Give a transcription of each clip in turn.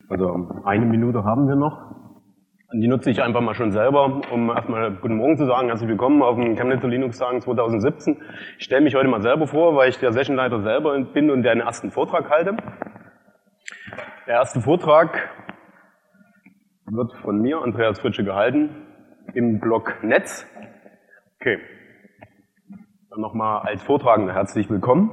Also eine Minute haben wir noch. Und die nutze ich einfach mal schon selber, um erstmal Guten Morgen zu sagen. Herzlich willkommen auf dem Chemnitzer Linux-Tagen 2017. Ich stelle mich heute mal selber vor, weil ich der Sessionleiter selber bin und den ersten Vortrag halte. Der erste Vortrag wird von mir, Andreas Fritsche, gehalten im Blog Netz. Okay. Dann nochmal als Vortragender herzlich willkommen.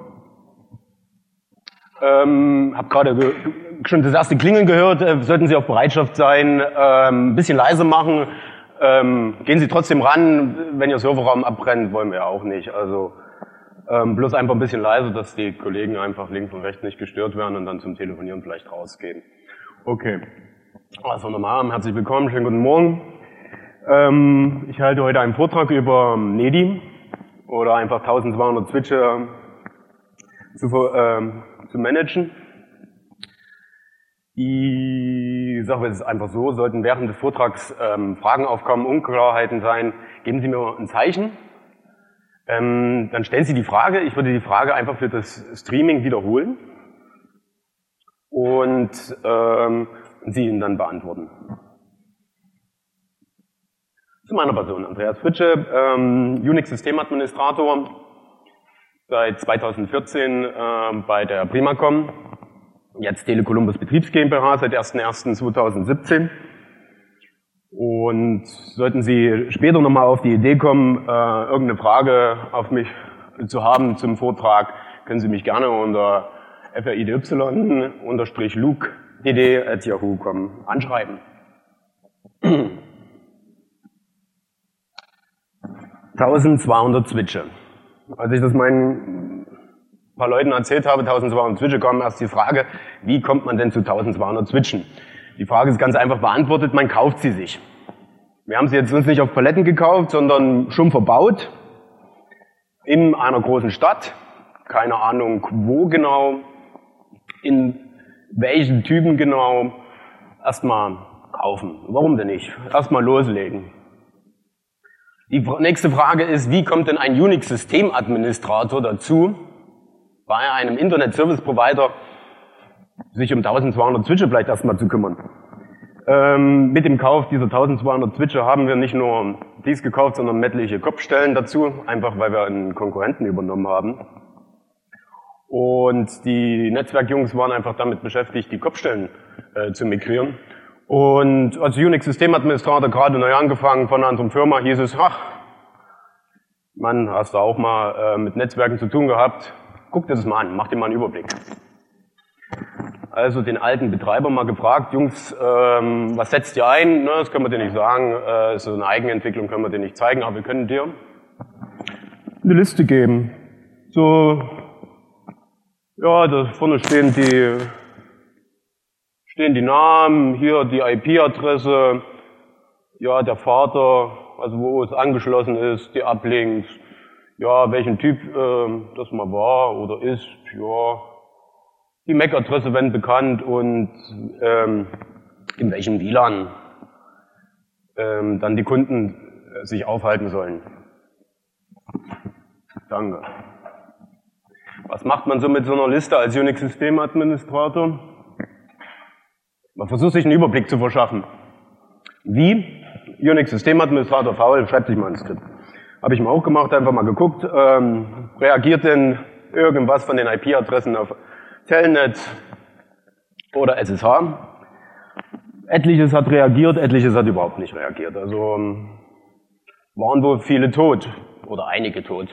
Hab gerade schon das erste Klingeln gehört, sollten Sie auf Bereitschaft sein, ein bisschen leise machen, gehen Sie trotzdem ran, wenn Ihr Serverraum abbrennt, wollen wir ja auch nicht, also bloß einfach ein bisschen leise, dass die Kollegen einfach links und rechts nicht gestört werden und dann zum Telefonieren vielleicht rausgehen. Okay, also nochmal, herzlich willkommen, schönen guten Morgen. Ich halte heute einen Vortrag über Nedi oder einfach 1200 Switche zu managen. Die Sache ist einfach so, sollten während des Vortrags Fragen aufkommen, Unklarheiten sein, geben Sie mir ein Zeichen. Dann stellen Sie die Frage, ich würde die Frage einfach für das Streaming wiederholen und Sie ihn dann beantworten. Zu meiner Person, Andreas Fritsche, Unix-Systemadministrator, seit 2014 bei der Primacom, jetzt Tele Columbus Betriebs GmbH seit 01.01.2017. Und sollten Sie später nochmal auf die Idee kommen, irgendeine Frage auf mich zu haben zum Vortrag, können Sie mich gerne unter fridy_luke.dd@yahoo.com anschreiben. 1200 Switche. Als ich das meinen paar Leuten erzählt habe, 1200 Switche, kam erst die Frage, wie kommt man denn zu 1200 Switchen? Die Frage ist ganz einfach beantwortet, man kauft sie sich. Wir haben sie jetzt uns nicht auf Paletten gekauft, sondern schon verbaut, in einer großen Stadt, keine Ahnung wo genau, in welchen Typen genau, erstmal kaufen. Warum denn nicht? Erstmal loslegen. Die nächste Frage ist, wie kommt denn ein Unix-Systemadministrator dazu, bei einem Internet-Service-Provider sich um 1200 Switche vielleicht erstmal zu kümmern? Mit dem Kauf dieser 1200 Switche haben wir nicht nur dies gekauft, sondern etliche Kopfstellen dazu, einfach weil wir einen Konkurrenten übernommen haben. Und die Netzwerkjungs waren einfach damit beschäftigt, die Kopfstellen zu migrieren. Und als Unix-Systemadministrator gerade neu angefangen von einer anderen Firma hieß es, ach, Mann, hast du auch mal mit Netzwerken zu tun gehabt? Guck dir das mal an, mach dir mal einen Überblick. Also den alten Betreiber mal gefragt, Jungs, was setzt ihr ein? Ne, das können wir dir nicht sagen, so eine Eigenentwicklung können wir dir nicht zeigen, aber wir können dir eine Liste geben. So, ja, da vorne stehen die Namen, hier die IP-Adresse, ja, der Vater, also wo es angeschlossen ist, die Uplinks, ja, welchen Typ das mal war oder ist, ja, die MAC-Adresse, wenn bekannt, und in welchem WLAN dann die Kunden sich aufhalten sollen. Danke. Was macht man so mit so einer Liste als Unix-Systemadministrator? Man versucht sich einen Überblick zu verschaffen. Wie? Unix-Systemadministrator faul, schreibt sich mal ein Skript. Habe ich mal auch gemacht, einfach mal geguckt, reagiert denn irgendwas von den IP-Adressen auf Telnet oder SSH? Etliches hat reagiert, etliches hat überhaupt nicht reagiert. Also waren wohl viele tot oder einige tot.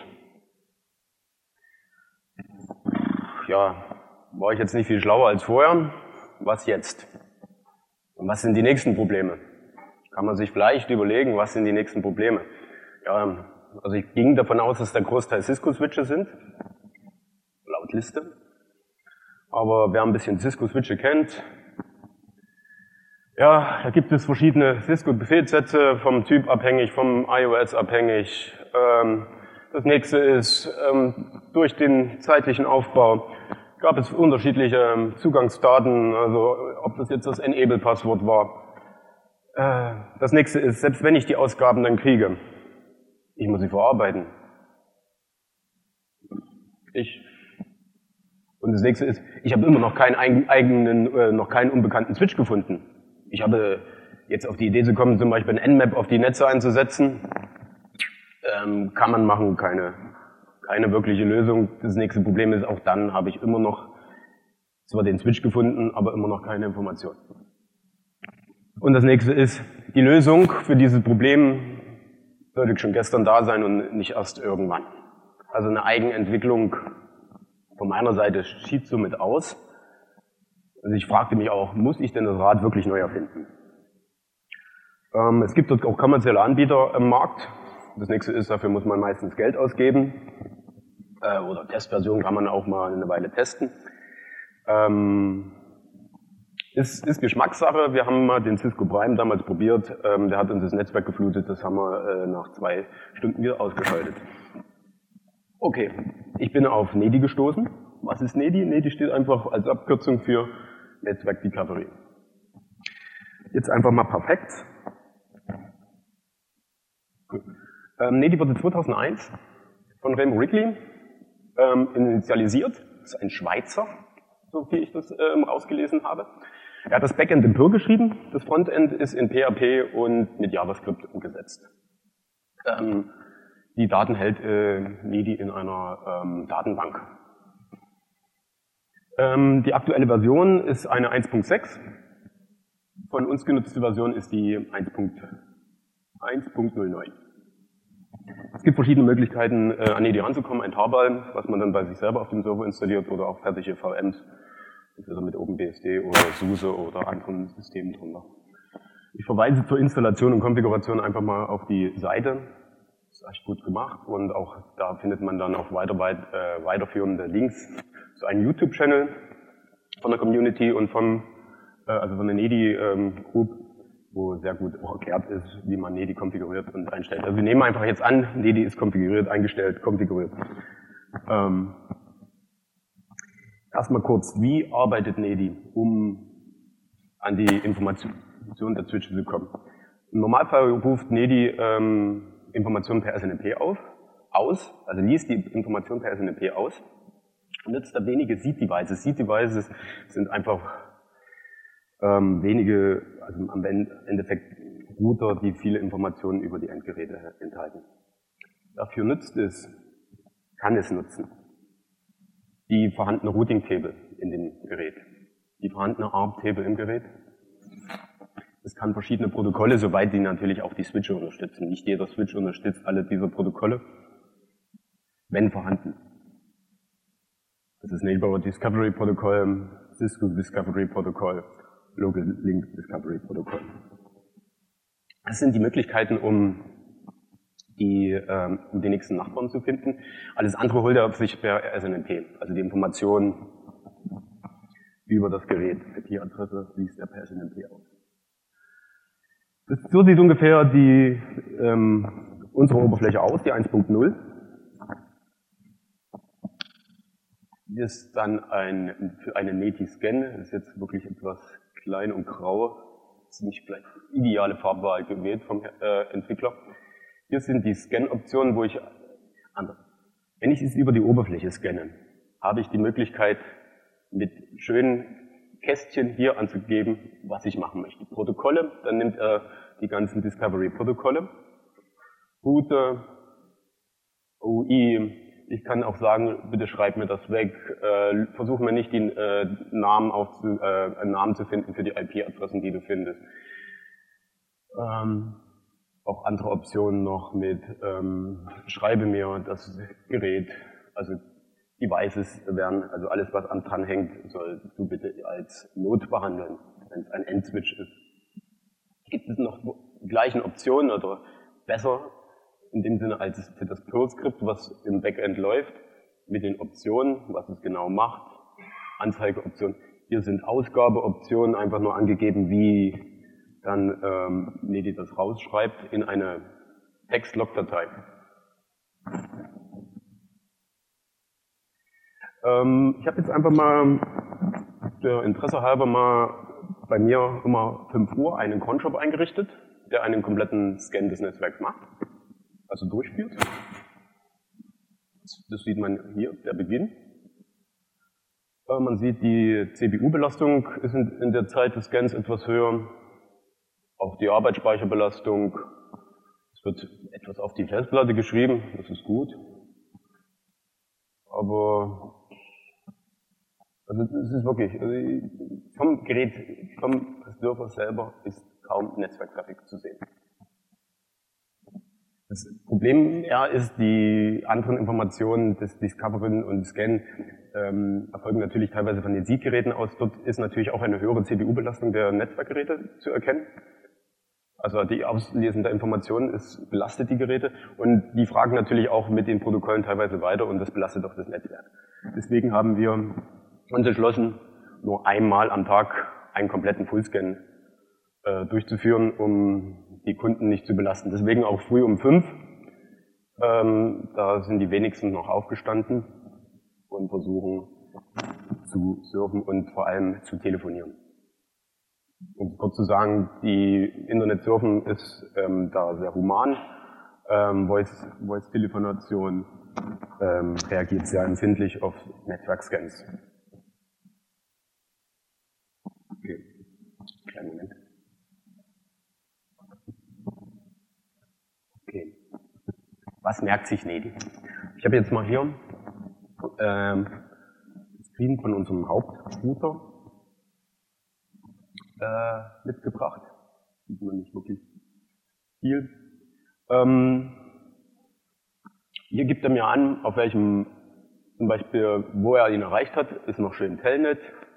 Ja, war ich jetzt nicht viel schlauer als vorher. Was jetzt? Und was sind die nächsten Probleme? Kann man sich vielleicht überlegen, was sind die nächsten Probleme? Ja, also ich ging davon aus, dass der Großteil Cisco-Switche sind, laut Liste. Aber wer ein bisschen Cisco-Switche kennt, ja, da gibt es verschiedene Cisco-Befehlssätze, vom Typ abhängig, vom iOS abhängig. Das nächste ist, durch den zeitlichen Aufbau gab es unterschiedliche Zugangsdaten, also ob das jetzt das Enable-Passwort war. Das nächste ist, selbst wenn ich die Ausgaben dann kriege, ich muss sie verarbeiten. Und das nächste ist, ich habe immer noch keinen noch keinen unbekannten Switch gefunden. Ich habe jetzt auf die Idee zu kommen, zum Beispiel ein Nmap auf die Netze einzusetzen. Kann man machen, keine wirkliche Lösung. Das nächste Problem ist, auch dann habe ich immer noch zwar den Switch gefunden, aber immer noch keine Information. Und das nächste ist, die Lösung für dieses Problem sollte schon gestern da sein und nicht erst irgendwann. Also eine Eigenentwicklung von meiner Seite schied somit aus. Also ich fragte mich auch, muss ich denn das Rad wirklich neu erfinden? Es gibt dort auch kommerzielle Anbieter im Markt. Das nächste ist, dafür muss man meistens Geld ausgeben. Oder Testversion kann man auch mal eine Weile testen. Ist Geschmackssache. Wir haben mal den Cisco Prime damals probiert. Der hat uns das Netzwerk geflutet. Das haben wir nach 2 Stunden wieder ausgeschaltet. Okay, ich bin auf NEDI gestoßen. Was ist NEDI? NEDI steht einfach als Abkürzung für Netzwerk Discovery. Jetzt einfach mal perfekt. NEDI wurde 2001 von Remo Wrigley initialisiert. Das ist ein Schweizer, so wie ich das rausgelesen habe. Er hat das Backend in Perl geschrieben, das Frontend ist in PHP und mit JavaScript umgesetzt. Die Daten hält NEDI in einer Datenbank. Die aktuelle Version ist eine 1.6. Von uns genutzte Version ist die 1.09. Es gibt verschiedene Möglichkeiten, an NEDI ranzukommen. Ein Tarball, was man dann bei sich selber auf dem Server installiert, oder auch fertige VMs, entweder mit OpenBSD oder SUSE oder anderen Systemen drunter. Ich verweise zur Installation und Konfiguration einfach mal auf die Seite. Das ist echt gut gemacht und auch da findet man dann auch weiterführende Links zu einem YouTube-Channel von der Community und also von der NEDI-Group, wo sehr gut auch erklärt ist, wie man NEDI konfiguriert und einstellt. Also wir nehmen einfach jetzt an, NEDI ist konfiguriert, eingestellt, konfiguriert. Erstmal kurz, wie arbeitet NEDI, um an die Information der Switche zu kommen? Im Normalfall ruft NEDI Informationen per SNMP aus, also liest die Information per SNMP aus, nutzt da wenige Seed-Devices. Seed-Devices sind einfach wenige, also am Endeffekt Router, die viele Informationen über die Endgeräte enthalten. Dafür kann es nutzen die vorhandene Routing-Table in dem Gerät, die vorhandene ARP-Table im Gerät. Es kann verschiedene Protokolle, soweit die natürlich auch die Switche unterstützen. Nicht jeder Switch unterstützt alle diese Protokolle, wenn vorhanden. Das ist Neighbor Discovery Protokoll, Cisco Discovery Protokoll, Local Link Discovery Protokoll. Das sind die Möglichkeiten, um die nächsten Nachbarn zu finden. Alles andere holt er sich per SNMP, also die Informationen über das Gerät. IP-Adresse liest er per SNMP aus. So sieht ungefähr unsere Oberfläche aus, die 1.0. Hier ist dann für einen NEDI-Scan, das ist jetzt wirklich etwas klein und grau, das ist nicht vielleicht ideale Farbwahl gewählt vom Entwickler. Hier sind die Scan-Optionen, wenn ich es über die Oberfläche scanne, habe ich die Möglichkeit, mit schönen Kästchen hier anzugeben, was ich machen möchte. Protokolle, dann nimmt er die ganzen Discovery-Protokolle. Route, OI, ich kann auch sagen, bitte schreib mir das weg, versuch mir nicht einen Namen zu finden für die IP-Adressen, die du findest. Auch andere Optionen noch mit, schreibe mir das Gerät, also Devices werden, also alles was dran hängt, sollst du bitte als Not behandeln, wenn es ein Endswitch ist. Gibt es noch die gleichen Optionen oder besser in dem Sinne als für das Perl-Skript, was im Backend läuft, mit den Optionen, was es genau macht, Anzeigeoptionen. Hier sind Ausgabeoptionen einfach nur angegeben, wie dann NEDI das rausschreibt in eine Text-Log-Datei. Ich habe jetzt einfach mal der Interesse halber mal bei mir immer 5 Uhr einen Cronjob eingerichtet, der einen kompletten Scan des Netzwerks macht, also durchführt. Das sieht man hier, der Beginn. Man sieht, die CPU-Belastung ist in der Zeit des Scans etwas höher. Auch die Arbeitsspeicherbelastung. Es wird etwas auf die Festplatte geschrieben, das ist gut. Aber also es ist wirklich, vom Gerät, vom Server selber ist kaum Netzwerktraffic zu sehen. Das Problem ist, die anderen Informationen des Discoveren und Scan erfolgen natürlich teilweise von den SIG-Geräten aus. Dort ist natürlich auch eine höhere CPU-Belastung der Netzwerkgeräte zu erkennen. Also die Auslesen der Informationen belastet die Geräte und die fragen natürlich auch mit den Protokollen teilweise weiter und das belastet auch das Netzwerk. Deswegen haben wir uns entschlossen, nur einmal am Tag einen kompletten Fullscan durchzuführen, um die Kunden nicht zu belasten. Deswegen auch früh um 5. Da sind die wenigsten noch aufgestanden und versuchen zu surfen und vor allem zu telefonieren. Um kurz zu sagen, die Internet-Surfen ist da sehr human. Voice-Telefonation reagiert sehr empfindlich auf Netzwerkscans. Okay, kleinen Moment. Okay. Was merkt sich Nedi? Ich habe jetzt mal hier Screen von unserem Hauptrouter mitgebracht. Sieht man nicht wirklich viel. Hier gibt er mir an, auf welchem, zum Beispiel, wo er ihn erreicht hat, ist noch schön Telnet,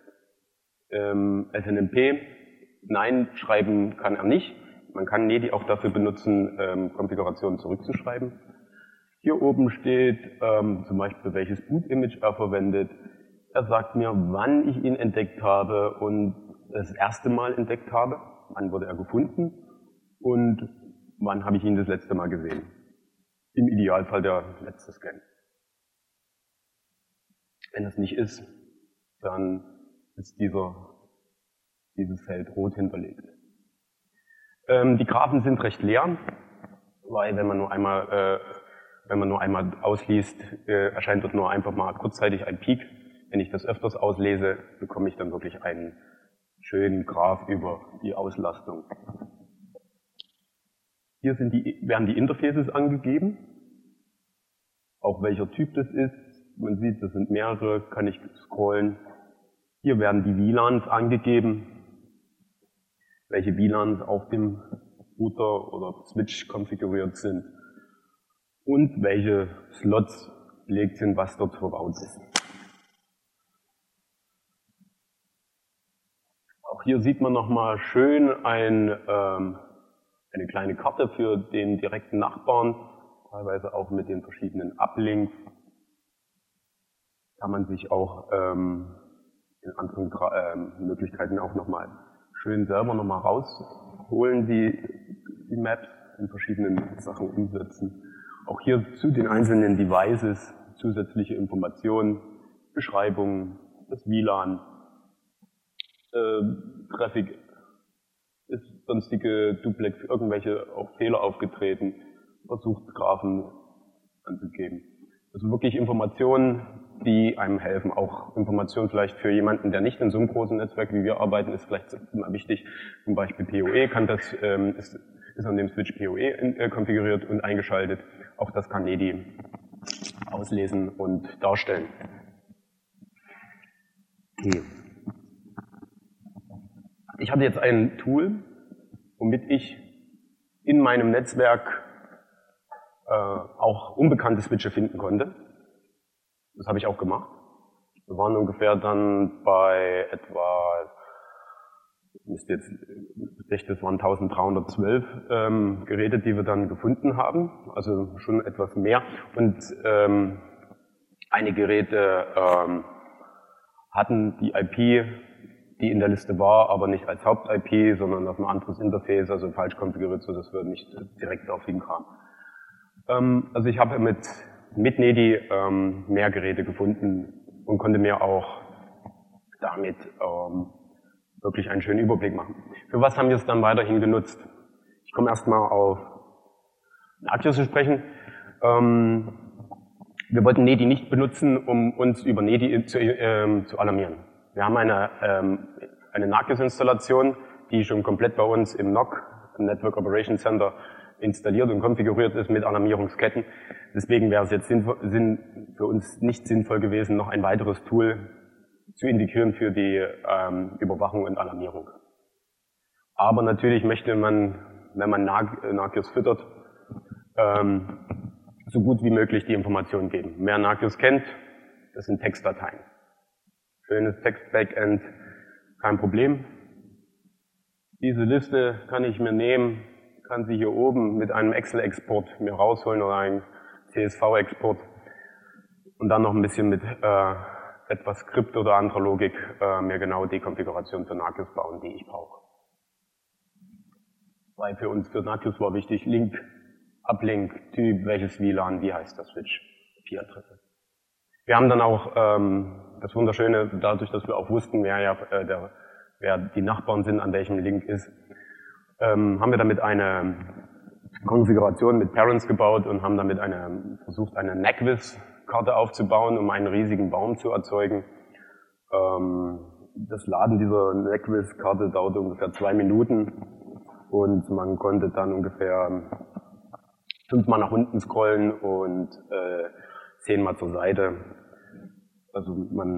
SNMP. Nein, schreiben kann er nicht. Man kann Nedi auch dafür benutzen, Konfigurationen zurückzuschreiben. Hier oben steht zum Beispiel, welches Boot-Image er verwendet. Er sagt mir, wann ich ihn entdeckt habe und das erste Mal entdeckt habe, wann wurde er gefunden und wann habe ich ihn das letzte Mal gesehen. Im Idealfall der letzte Scan. Wenn das nicht ist, dann ist dieses Feld rot hinterlegt. Die Graphen sind recht leer, weil wenn man nur einmal ausliest, erscheint dort nur einfach mal kurzzeitig ein Peak. Wenn ich das öfters auslese, bekomme ich dann wirklich einen schönen Graph über die Auslastung. Hier werden die Interfaces angegeben, auch welcher Typ das ist. Man sieht, das sind mehrere, kann ich scrollen. Hier werden die WLANs angegeben, welche WLANs auf dem Router oder Switch konfiguriert sind und welche Slots belegt sind, was dort verbaut ist. Auch hier sieht man nochmal schön eine kleine Karte für den direkten Nachbarn, teilweise auch mit den verschiedenen Uplinks. Kann man sich auch in anderen Möglichkeiten auch nochmal schön selber nochmal rausholen, die Maps in verschiedenen Sachen umsetzen. Auch hier zu den einzelnen Devices zusätzliche Informationen, Beschreibungen, das WLAN, Traffic, ist sonstige Duplex, irgendwelche auch Fehler aufgetreten, versucht Graphen anzugeben. Also wirklich Informationen, die einem helfen. Auch Informationen vielleicht für jemanden, der nicht in so einem großen Netzwerk wie wir arbeiten, ist vielleicht immer wichtig. Zum Beispiel PoE ist an dem Switch PoE konfiguriert und eingeschaltet. Auch das kann Nedi auslesen und darstellen. Okay. Ich hatte jetzt ein Tool, womit ich in meinem Netzwerk auch unbekannte Switche finden konnte. Das habe ich auch gemacht. Wir waren ungefähr dann bei etwa, das waren 1312 Geräte, die wir dann gefunden haben, also schon etwas mehr. Und einige Geräte hatten die IP, die in der Liste war, aber nicht als Haupt-IP, sondern auf ein anderes Interface, also falsch konfiguriert, sodass wir nicht direkt auf ihn kamen. Also ich habe mit Nedi mehr Geräte gefunden und konnte mir auch damit wirklich einen schönen Überblick machen. Für was haben wir es dann weiterhin genutzt? Ich komme erstmal auf Nagios zu sprechen. Wir wollten NEDI nicht benutzen, um uns über NEDI zu alarmieren. Wir haben eine NACIS-Installation, die schon komplett bei uns im NOC, im Network Operations Center, installiert und konfiguriert ist mit Alarmierungsketten. Deswegen wäre es jetzt für uns nicht sinnvoll gewesen, noch ein weiteres Tool zu integrieren für die Überwachung und Alarmierung. Aber natürlich möchte man, wenn man NACIS füttert, so gut wie möglich die Informationen geben. Wer NACIS kennt, das sind Textdateien. Schönes Text-Backend, kein Problem. Diese Liste kann ich mir nehmen, kann sie hier oben mit einem Excel-Export mir rausholen oder einem CSV-Export und dann noch ein bisschen mit etwas Skript oder anderer Logik mir genau die Konfiguration für NACIS bauen, die ich brauche. Weil für uns für NACIS war wichtig, Link, Uplink, Typ, welches WLAN, wie heißt das Switch, IP-Adresse. Wir haben dann auch das Wunderschöne, dadurch, dass wir auch wussten, wer die Nachbarn sind, an welchem Link ist, haben wir damit eine Konfiguration mit Parents gebaut und haben damit versucht, eine NACWIS-Karte aufzubauen, um einen riesigen Baum zu erzeugen. Das Laden dieser NACWIS-Karte dauerte ungefähr 2 Minuten und man konnte dann ungefähr 5-mal nach unten scrollen und 10-mal zur Seite. Also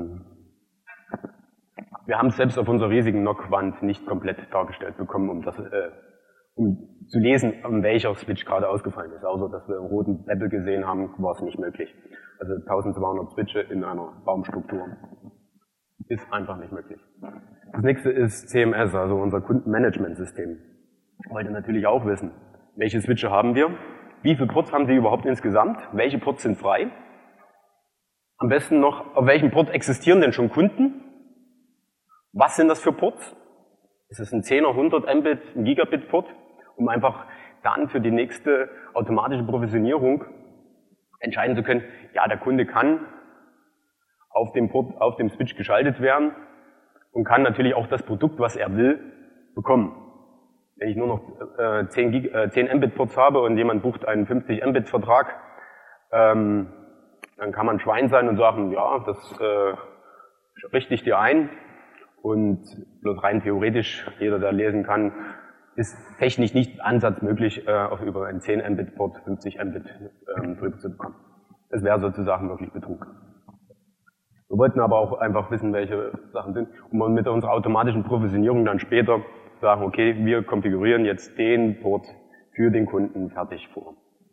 wir haben es selbst auf unserer riesigen NOC-Wand nicht komplett dargestellt bekommen, um zu lesen, an welcher Switch gerade ausgefallen ist. Außer dass wir einen roten Beppel gesehen haben, war es nicht möglich. Also 1200 Switche in einer Baumstruktur ist einfach nicht möglich. Das nächste ist CMS, also unser Kundenmanagementsystem. Ich wollte natürlich auch wissen, welche Switche haben wir, wie viele Ports haben Sie überhaupt insgesamt, welche Ports sind frei, am besten noch, auf welchem Port existieren denn schon Kunden, was sind das für Ports, ist es ein 10er, 100 Mbit, ein Gigabit Port, um einfach dann für die nächste automatische Provisionierung entscheiden zu können, ja, der Kunde kann auf dem Port, auf dem Switch geschaltet werden und kann natürlich auch das Produkt, was er will, bekommen. Wenn ich nur noch 10 Mbit Ports habe und jemand bucht einen 50 Mbit Vertrag, dann kann man Schwein sein und sagen, ja, das richte ich dir ein. Und bloß rein theoretisch, jeder, der lesen kann, ist technisch nicht ansatzmöglich, über einen 10 Mbit Port 50 Mbit drüber zu bekommen. Das wäre sozusagen wirklich Betrug. Wir wollten aber auch einfach wissen, welche Sachen sind, und mit unserer automatischen Provisionierung dann später sagen, okay, wir konfigurieren jetzt den Port für den Kunden fertig vor.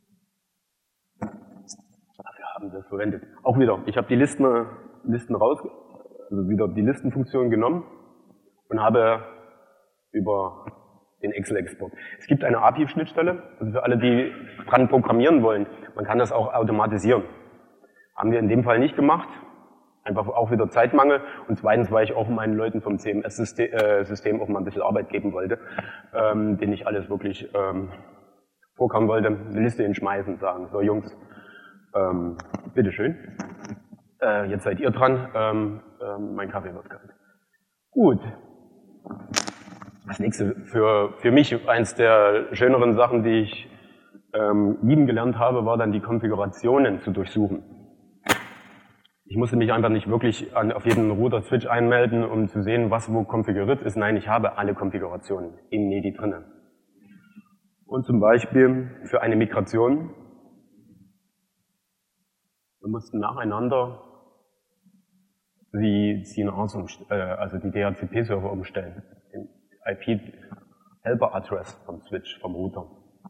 Wir haben das verwendet. Auch wieder, ich habe die Listen also wieder die Listenfunktion genommen und habe über den Excel-Export. Es gibt eine API-Schnittstelle, also für alle, die dran programmieren wollen, man kann das auch automatisieren. Haben wir in dem Fall nicht gemacht, einfach auch wieder Zeitmangel, und zweitens, weil ich auch meinen Leuten vom CMS-System auch mal ein bisschen Arbeit geben wollte, denen ich alles wirklich vorkauen wollte, eine Liste hinschmeißen und sagen, so Jungs, bitteschön, jetzt seid ihr dran, mein Kaffee wird kalt. Gut. Das nächste, für mich eins der schöneren Sachen, die ich lieben gelernt habe, war dann die Konfigurationen zu durchsuchen. Ich musste mich einfach nicht wirklich auf jeden Router-Switch einmelden, um zu sehen, was wo konfiguriert ist. Nein, ich habe alle Konfigurationen in NEDI drinnen. Und zum Beispiel für eine Migration, wir mussten nacheinander die CNAs also die DHCP-Server umstellen, den IP-Helper-Address vom Switch, vom Router.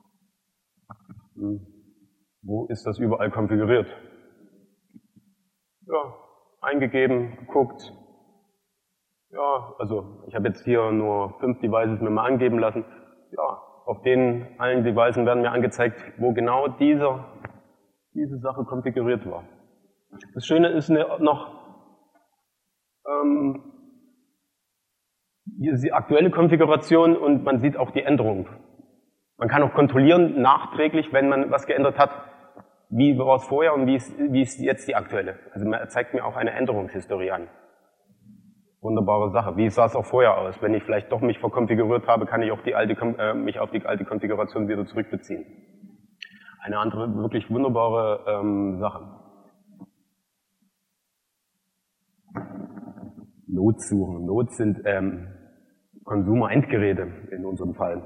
Wo ist das überall konfiguriert? Ja, eingegeben, geguckt. Ja, also ich habe jetzt hier nur 5 Devices mir mal angeben lassen. Ja, auf den allen Devices werden mir angezeigt, wo genau diese Sache konfiguriert war. Das Schöne ist noch, die aktuelle Konfiguration, und man sieht auch die Änderung. Man kann auch kontrollieren nachträglich, wenn man was geändert hat, wie war es vorher und wie ist jetzt die aktuelle. Also man zeigt mir auch eine Änderungshistorie an. Wunderbare Sache. Wie sah es auch vorher aus? Wenn ich vielleicht doch mich verkonfiguriert habe, kann ich auch mich auf die alte Konfiguration wieder zurückbeziehen. Eine andere wirklich wunderbare Sache. Nodes suchen. Nodes sind Consumer-Endgeräte in unserem Fall.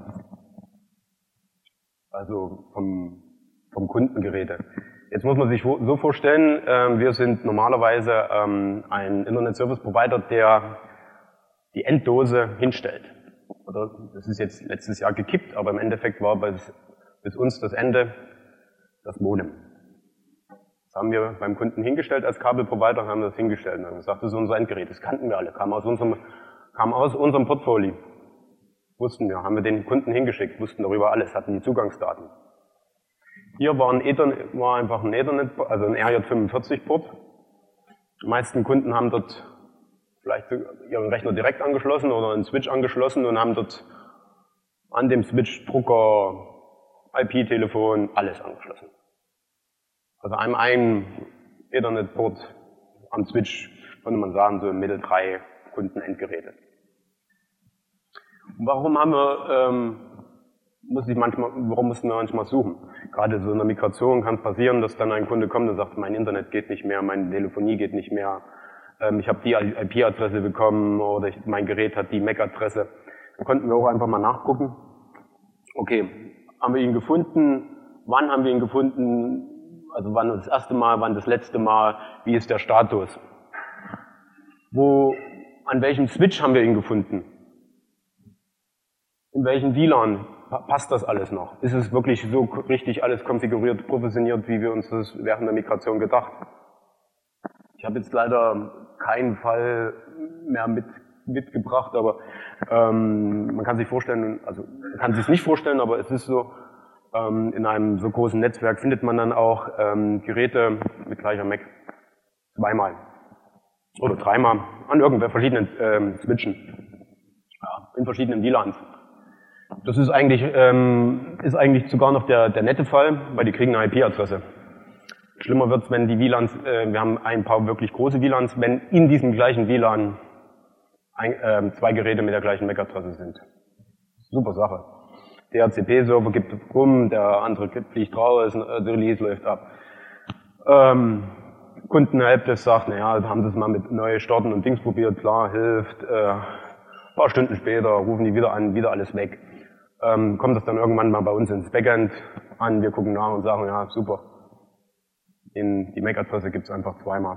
Also vom Kundengeräte. Jetzt muss man sich so vorstellen, wir sind normalerweise ein Internet-Service-Provider, der die Enddose hinstellt. Oder das ist jetzt letztes Jahr gekippt, aber im Endeffekt war bis uns das Ende das Modem. Das haben wir beim Kunden hingestellt als Kabelprovider, haben das hingestellt und haben gesagt, das ist unser Endgerät, das kannten wir alle, kam aus unserem Portfolio. Wussten wir, haben wir den Kunden hingeschickt, wussten darüber alles, hatten die Zugangsdaten. Hier war einfach ein Ethernet, also ein RJ45-Port. Die meisten Kunden haben dort vielleicht ihren Rechner direkt angeschlossen oder einen Switch angeschlossen und haben dort an dem Switch Drucker, IP-Telefon, alles angeschlossen. Also ein Ethernet-Port am Switch, könnte man sagen, so im Mittel 3 Kundenendgeräte. Warum mussten wir manchmal suchen? Gerade so in der Migration kann es passieren, dass dann ein Kunde kommt und sagt, mein Internet geht nicht mehr, meine Telefonie geht nicht mehr, ich habe die IP-Adresse bekommen oder mein Gerät hat die MAC-Adresse. Dann konnten wir auch einfach mal nachgucken. Okay, haben wir ihn gefunden? Wann haben wir ihn gefunden? Also wann das erste Mal, wann das letzte Mal? Wie ist der Status? An welchem Switch haben wir ihn gefunden? In welchem WLAN passt das alles noch? Ist es wirklich so richtig alles konfiguriert, provisioniert, wie wir uns das während der Migration gedacht? Ich habe jetzt leider keinen Fall mehr mitgebracht, aber man kann sich vorstellen, also man kann sich nicht vorstellen, aber es ist so, in einem so großen Netzwerk findet man dann auch Geräte mit gleicher MAC zweimal oder dreimal an irgendwelchen verschiedenen Switchen, in verschiedenen WLANs. Das ist eigentlich sogar noch der nette Fall, weil die kriegen eine IP-Adresse. Schlimmer wird's, wenn die WLANs, wir haben ein paar wirklich große WLANs, wenn in diesem gleichen WLAN zwei Geräte mit der gleichen MAC-Adresse sind. Super Sache. Der DHCP-Server gibt rum, der andere fliegt raus, der Release läuft ab. Kundenhelpdesk sagt, naja, haben sie es mal mit neu starten und Dings probiert, klar, hilft. Ein paar Stunden später rufen die wieder an, wieder alles weg. Kommt das dann irgendwann mal bei uns ins Backend an, wir gucken nach und sagen, ja, super. Die MAC-Adresse gibt es einfach zweimal.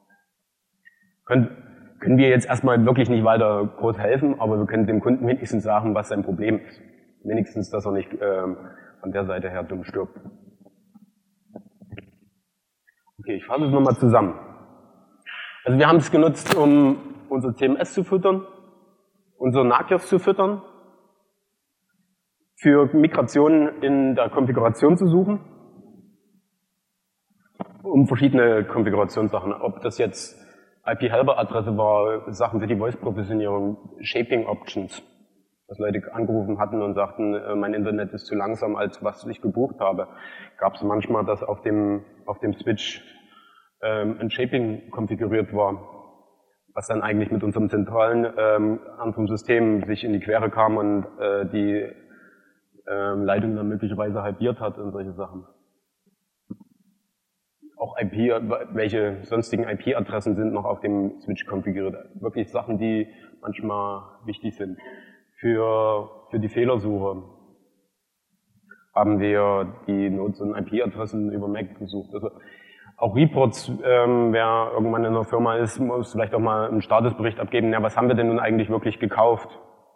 Können wir jetzt erstmal wirklich nicht weiter groß helfen, aber wir können dem Kunden wenigstens sagen, was sein Problem ist. Wenigstens, dass er nicht von der Seite her dumm stirbt. Okay, ich fasse es nochmal zusammen. Also wir haben es genutzt, um unser CMS zu füttern, unsere Nagios zu füttern, für Migrationen in der Konfiguration zu suchen, um verschiedene Konfigurationssachen, ob das jetzt IP-Helper-Adresse war, Sachen für die Voice-Provisionierung, Shaping-Options, dass Leute angerufen hatten und sagten, mein Internet ist zu langsam, als was ich gebucht habe. Gab es manchmal, dass auf dem Switch ein Shaping konfiguriert war, was dann eigentlich mit unserem zentralen anderen System sich in die Quere kam und die Leitung dann möglicherweise halbiert hat und solche Sachen. Auch welche sonstigen IP-Adressen sind noch auf dem Switch konfiguriert. Wirklich Sachen, die manchmal wichtig sind. Für die Fehlersuche haben wir die Nodes und IP-Adressen über MAC gesucht. Also auch Reports, wer irgendwann in einer Firma ist, muss vielleicht auch mal einen Statusbericht abgeben. Ja, was haben wir denn nun eigentlich wirklich gekauft?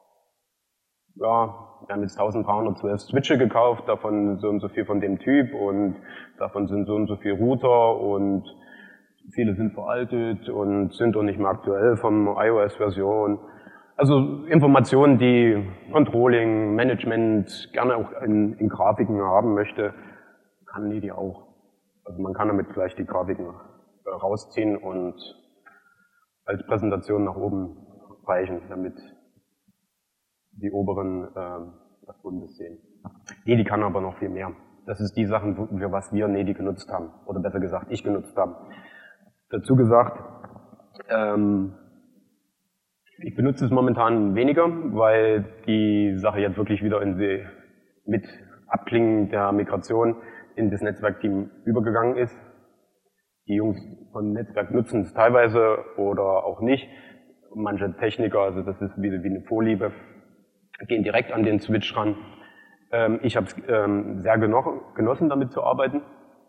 Ja, wir haben jetzt 1312 Switche gekauft, davon so und so viel von dem Typ und davon sind so und so viel Router und viele sind veraltet und sind auch nicht mehr aktuell vom iOS-Version. Also Informationen, die Controlling, Management gerne auch in Grafiken haben möchte, kann die auch. Also man kann damit gleich die Grafiken rausziehen und als Präsentation nach oben reichen, damit die oberen das Bundes sehen. Nedi kann aber noch viel mehr. Das ist die Sachen, für was wir Nedi genutzt haben. Oder besser gesagt, ich genutzt habe. Dazu gesagt, ich benutze es momentan weniger, weil die Sache jetzt wirklich wieder mit Abklingen der Migration in das Netzwerkteam übergegangen ist. Die Jungs von Netzwerk nutzen es teilweise oder auch nicht. manche Techniker, also das ist wie eine Vorliebe, gehen direkt an den Switch ran. Ich habe es sehr genossen, damit zu arbeiten,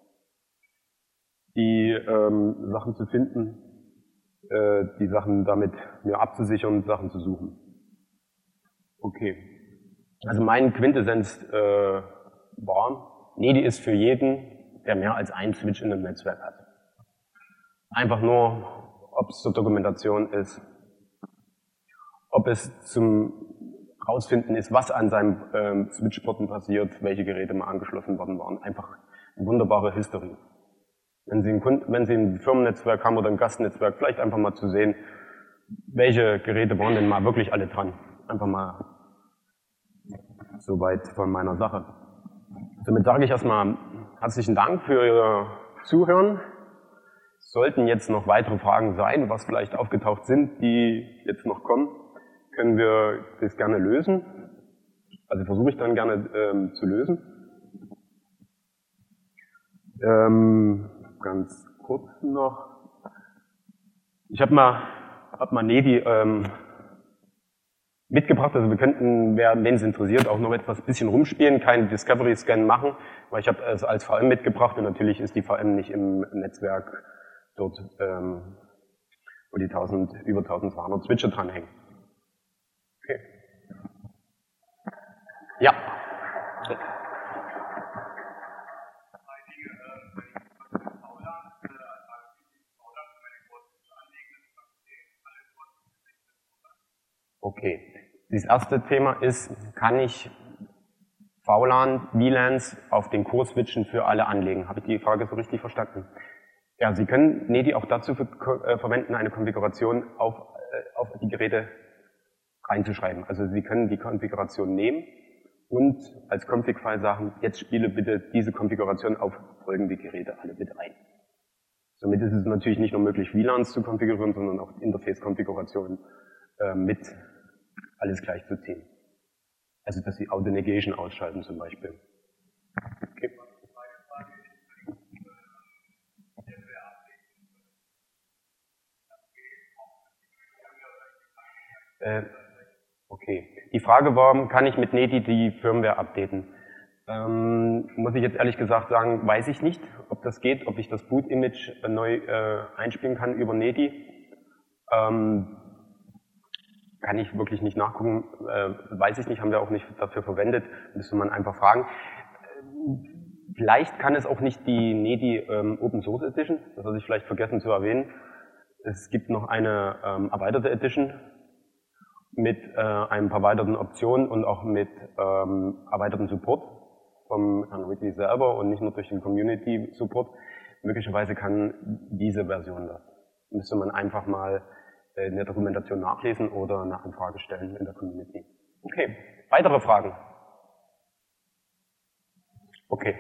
die Sachen zu finden, die Sachen damit mir abzusichern, Sachen zu suchen. Okay. Also mein Quintessenz war, NEDI ist für jeden, der mehr als einen Switch in einem Netzwerk hat. Einfach nur, ob es zur Dokumentation ist, ob es zum Rausfinden ist, was an seinem Switchporten passiert, welche Geräte mal angeschlossen worden waren. Einfach eine wunderbare History. Wenn Sie ein Firmennetzwerk haben oder ein Gastnetzwerk, vielleicht einfach mal zu sehen, welche Geräte waren denn mal wirklich alle dran. Einfach mal soweit von meiner Sache. Somit sage ich erstmal herzlichen Dank für Ihr Zuhören. Sollten jetzt noch weitere Fragen sein, was vielleicht aufgetaucht sind, die jetzt noch kommen, können wir das gerne lösen. Also versuche ich dann gerne zu lösen. Ganz kurz noch. Ich habe mal NEDI mitgebracht, also wir könnten, wen es interessiert, auch noch etwas bisschen rumspielen, keinen Discovery-Scan machen, weil ich habe es als VM mitgebracht und natürlich ist die VM nicht im Netzwerk dort, wo die über 1200 Switche dranhängen. Okay. Ja. Okay. Das erste Thema ist, kann ich VLAN, VLANs auf den Core-Switchen für alle anlegen? Habe ich die Frage so richtig verstanden? Ja, Sie können NEDI auch dazu verwenden, eine Konfiguration auf die Geräte reinzuschreiben. Also Sie können die Konfiguration nehmen und als Config-File sagen, jetzt spiele bitte diese Konfiguration auf folgende Geräte alle bitte ein. Somit ist es natürlich nicht nur möglich, VLANs zu konfigurieren, sondern auch Interface-Konfigurationen mit alles gleichzuziehen. Also, dass Sie Auto-Negation ausschalten zum Beispiel. Okay. Okay. Die Frage war, kann ich mit NEDI die Firmware updaten? Muss ich jetzt ehrlich gesagt sagen, weiß ich nicht, ob das geht, ob ich das Boot-Image neu einspielen kann über NEDI. Kann ich wirklich nicht nachgucken, weiß ich nicht, haben wir auch nicht dafür verwendet, müsste man einfach fragen. Vielleicht kann es auch nicht die NEDI Open Source Edition, das hatte ich vielleicht vergessen zu erwähnen. Es gibt noch eine erweiterte Edition mit ein paar weiteren Optionen und auch mit erweiterten Support vom Herrn Whitley selber und nicht nur durch den Community Support. Möglicherweise kann diese Version das. Müsste man einfach mal in der Dokumentation nachlesen oder eine Anfrage stellen in der Community. Okay, weitere Fragen? Okay.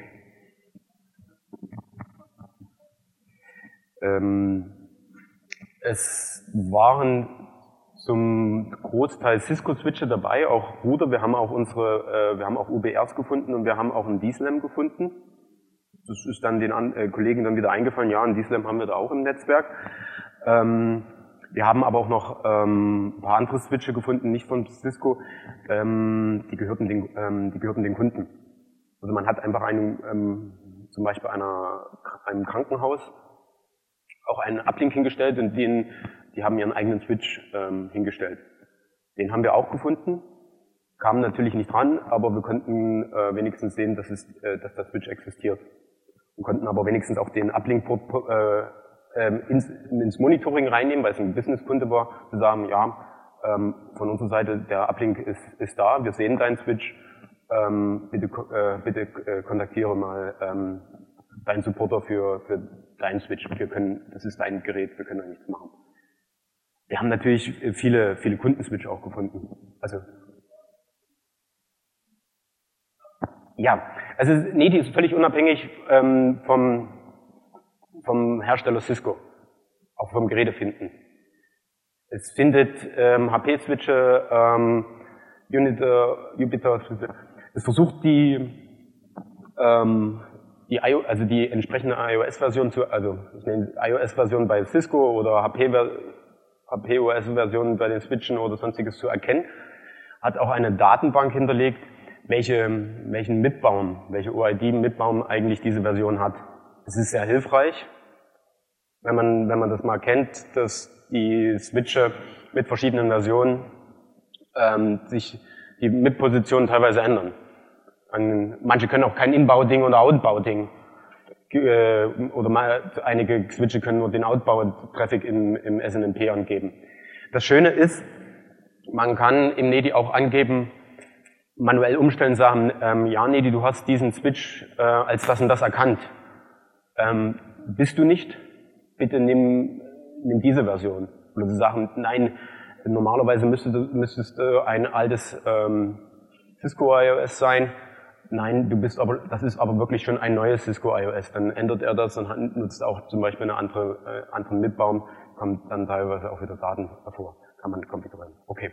Es waren zum Großteil Cisco-Switche dabei, auch Router. Wir haben auch UBRs gefunden und wir haben auch einen DSLAM gefunden. Das ist dann den Kollegen dann wieder eingefallen, ja, einen DSLAM haben wir da auch im Netzwerk. Wir haben aber auch noch ein paar andere Switche gefunden, nicht von Cisco, die gehörten den Kunden. Also man hat einfach zum Beispiel einem Krankenhaus auch einen Uplink hingestellt und die haben ihren eigenen Switch hingestellt. Den haben wir auch gefunden, kamen natürlich nicht dran, aber wir konnten wenigstens sehen, dass der Switch existiert. Wir konnten aber wenigstens auch den Uplink-Port ins Monitoring reinnehmen, weil es ein Businesskunde war, zu sagen, ja, von unserer Seite, der Uplink ist da, wir sehen deinen Switch, bitte kontaktiere mal deinen Supporter für deinen Switch, das ist dein Gerät, wir können da nichts machen. Wir haben natürlich viele Kundenswitch auch gefunden. Also ja, also NEDI ist völlig unabhängig vom Hersteller Cisco, auch vom Gerätefinden. Es findet HP-Switche, Jupyter, es versucht die entsprechende iOS-Version ich nenne iOS-Version bei Cisco oder POS-Versionen bei den Switchen oder sonstiges zu erkennen. Hat auch eine Datenbank hinterlegt, welchen Mitbaum, welche OID-Mitbaum eigentlich diese Version hat. Es ist sehr hilfreich, wenn man das mal kennt, dass die Switche mit verschiedenen Versionen sich die MIP-Positionen teilweise ändern. Manche können auch kein Inbau-Ding oder Outbau-Ding. Oder mal, einige Switche können nur den Outbau-Traffic im SNMP angeben. Das Schöne ist, man kann im NEDI auch angeben, manuell umstellen, sagen, ja NEDI, du hast diesen Switch als das und das erkannt. Bist du nicht? Bitte nimm diese Version. Oder sie sagen, nein, normalerweise müsstest du ein altes Cisco iOS sein. Nein, das ist aber wirklich schon ein neues Cisco iOS. Dann ändert er das und nutzt auch zum Beispiel einen anderen MIP-Baum, kommt dann teilweise auch wieder Daten hervor. Kann man konfigurieren. Okay.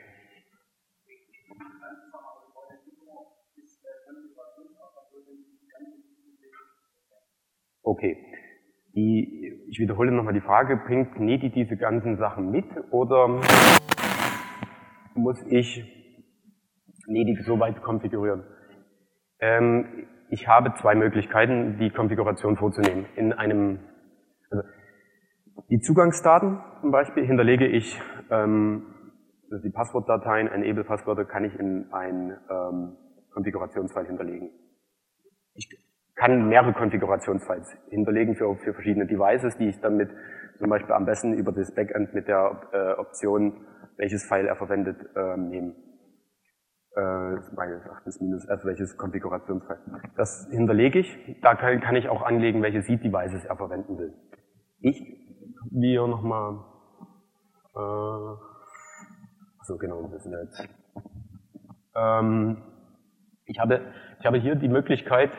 Okay. Ich wiederhole nochmal die Frage, bringt NEDI diese ganzen Sachen mit oder muss ich NEDI so weit konfigurieren? Ich habe zwei Möglichkeiten, die Konfiguration vorzunehmen. Also die Zugangsdaten zum Beispiel hinterlege ich, also die Passwortdateien, Enable-Passwörter kann ich in ein Konfigurationsfile hinterlegen. Ich kann mehrere Konfigurationsfiles hinterlegen für verschiedene Devices, die ich dann zum Beispiel am besten über das Backend mit der Option, welches File er verwendet, nehmen. Meines Erachtens -f, welches Konfigurationsfile. Das hinterlege ich. Da kann ich auch anlegen, welche Seed-Devices er verwenden will. Wir nochmal, so genau, das ist jetzt. Ich habe hier die Möglichkeit,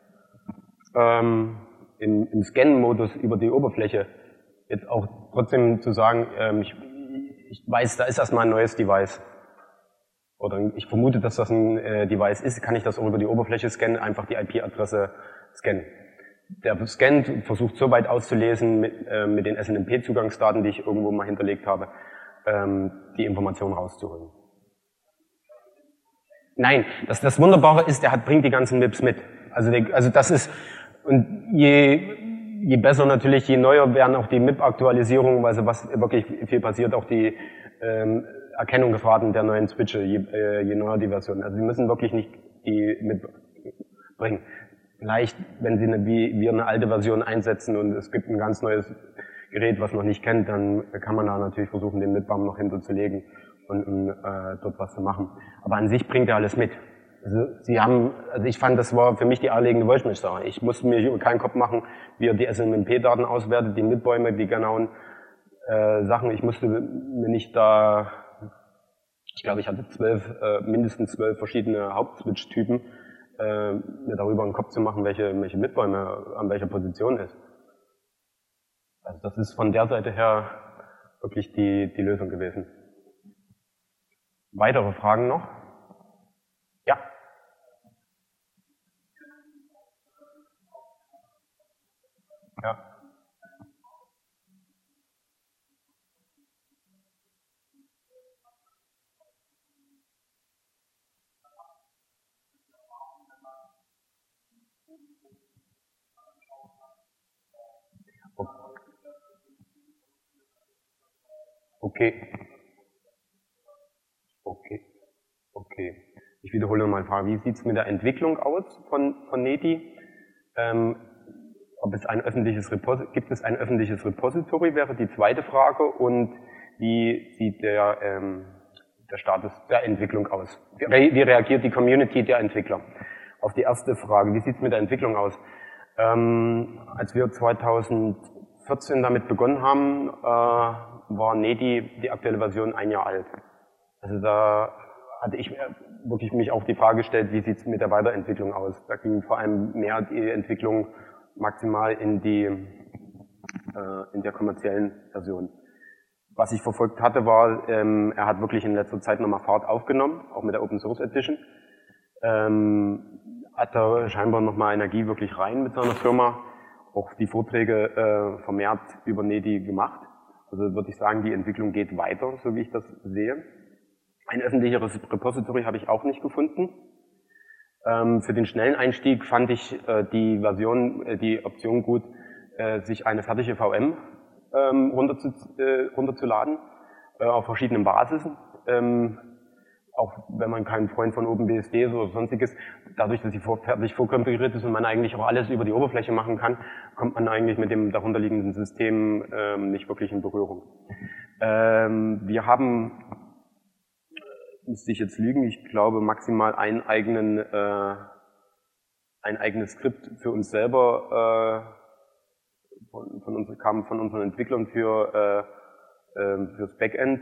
im Scan-Modus über die Oberfläche jetzt auch trotzdem zu sagen, ich weiß, da ist erstmal ein neues Device. Oder ich vermute, dass das ein Device ist, kann ich das auch über die Oberfläche scannen, einfach die IP-Adresse scannen. Der Scan versucht so weit auszulesen mit den SNMP-Zugangsdaten, die ich irgendwo mal hinterlegt habe, die Information rauszuholen. Nein, das Wunderbare ist, bringt die ganzen MIPs mit. Also das ist, und je besser natürlich, je neuer werden auch die MIP-Aktualisierungen, also was wirklich viel passiert, auch die Erkennungsraten der neuen Switche, je neuer die Version. Also sie müssen wirklich nicht die mitbringen. Vielleicht, wenn sie wie eine alte Version einsetzen und es gibt ein ganz neues Gerät, was noch nicht kennt, dann kann man da natürlich versuchen, den MIP-Baum noch hinterzulegen und dort was zu machen. Aber an sich bringt er alles mit. Also ich fand, das war für mich die eierlegende Wollmilchsau. Ich musste mir hier keinen Kopf machen, wie er die SNMP-Daten auswertet, die MIP-Bäume, die genauen Sachen. Ich musste mir nicht ich glaube, ich hatte mindestens 12 verschiedene Hauptswitch-Typen, mir darüber einen Kopf zu machen, welche MIP-Bäume an welcher Position ist. Also das ist von der Seite her wirklich die Lösung gewesen. Weitere Fragen noch? Ja. Ja. Okay. Ich wiederhole nochmal die Frage. Wie sieht es mit der Entwicklung aus von NEDI? Gibt es ein öffentliches Repository, wäre die zweite Frage. Und wie sieht der Status der Entwicklung aus? Wie reagiert die Community der Entwickler? Auf die erste Frage, wie sieht es mit der Entwicklung aus? Als wir 2014 damit begonnen haben, war NEDI, die aktuelle Version, 1 Jahr alt. Also da hatte ich wirklich mich auch die Frage gestellt, wie sieht es mit der Weiterentwicklung aus? Da ging vor allem mehr die Entwicklung maximal in der kommerziellen Version. Was ich verfolgt hatte, war, er hat wirklich in letzter Zeit nochmal Fahrt aufgenommen, auch mit der Open Source Edition. Hat da scheinbar nochmal Energie wirklich rein mit seiner Firma, auch die Vorträge vermehrt über NEDI gemacht. Also würde ich sagen, die Entwicklung geht weiter, so wie ich das sehe. Ein öffentlicheres Repository habe ich auch nicht gefunden. Für den schnellen Einstieg fand ich die Option gut, sich eine fertige VM runterzuladen, auf verschiedenen Basisen. Auch wenn man kein Freund von OpenBSD ist oder sonstiges, dadurch, dass sie fertig vorkonfiguriert ist und man eigentlich auch alles über die Oberfläche machen kann, kommt man eigentlich mit dem darunterliegenden System nicht wirklich in Berührung. Wir haben, müsste ich jetzt lügen, ich glaube maximal ein eigenes Skript für uns selber kam von unseren Entwicklern fürs Backend.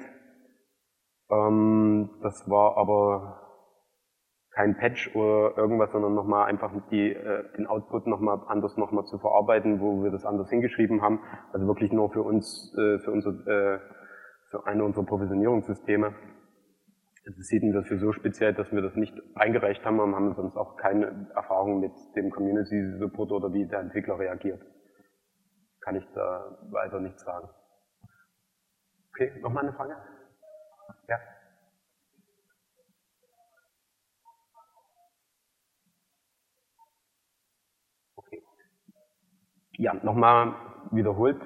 Das war aber kein Patch oder irgendwas, sondern nochmal einfach den Output nochmal anders zu verarbeiten, wo wir das anders hingeschrieben haben. Also wirklich nur für uns, für eine unserer Provisionierungssysteme. Das hielten wir für so speziell, dass wir das nicht eingereicht haben und haben sonst auch keine Erfahrung mit dem Community Support oder wie der Entwickler reagiert. Kann ich da weiter nichts sagen. Okay, nochmal eine Frage? Ja. Okay. Ja, nochmal wiederholt.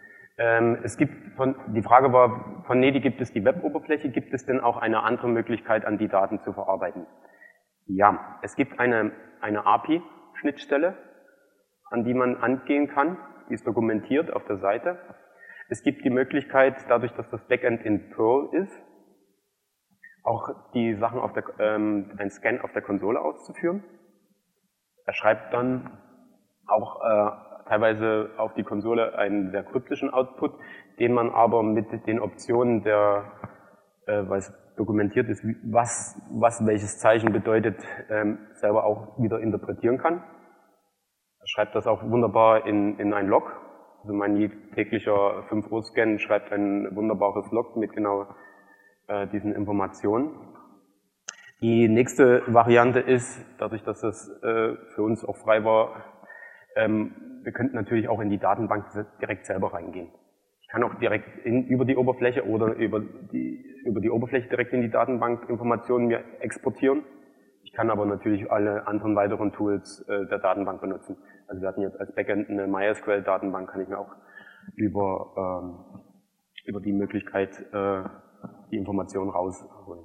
Die Frage war, von Nedi gibt es die Web-Oberfläche, gibt es denn auch eine andere Möglichkeit, an die Daten zu verarbeiten? Ja, es gibt eine API-Schnittstelle, an die man angehen kann, die ist dokumentiert auf der Seite. Es gibt die Möglichkeit, dadurch, dass das Backend in Perl ist, auch die Sachen ein Scan auf der Konsole auszuführen. Er schreibt dann auch teilweise auf die Konsole einen sehr kryptischen Output, den man aber mit den Optionen weil es dokumentiert ist, was welches Zeichen bedeutet, selber auch wieder interpretieren kann. Er schreibt das auch wunderbar in ein Log. Also mein täglicher 5-Uhr-Scan schreibt ein wunderbares Log mit genau diesen Informationen. Die nächste Variante ist, dadurch, dass das für uns auch frei war, wir könnten natürlich auch in die Datenbank direkt selber reingehen. Ich kann auch direkt über die Oberfläche oder über die Oberfläche direkt in die Datenbank Informationen mir exportieren. Ich kann aber natürlich alle anderen weiteren Tools der Datenbank benutzen. Also wir hatten jetzt als Backend eine MySQL-Datenbank, kann ich mir auch über die Möglichkeit die Informationen rausholen.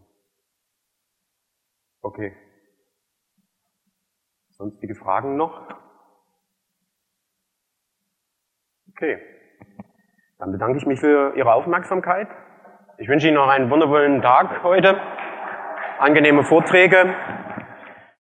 Okay. Sonstige Fragen noch? Okay. Dann bedanke ich mich für Ihre Aufmerksamkeit. Ich wünsche Ihnen noch einen wundervollen Tag heute. Angenehme Vorträge.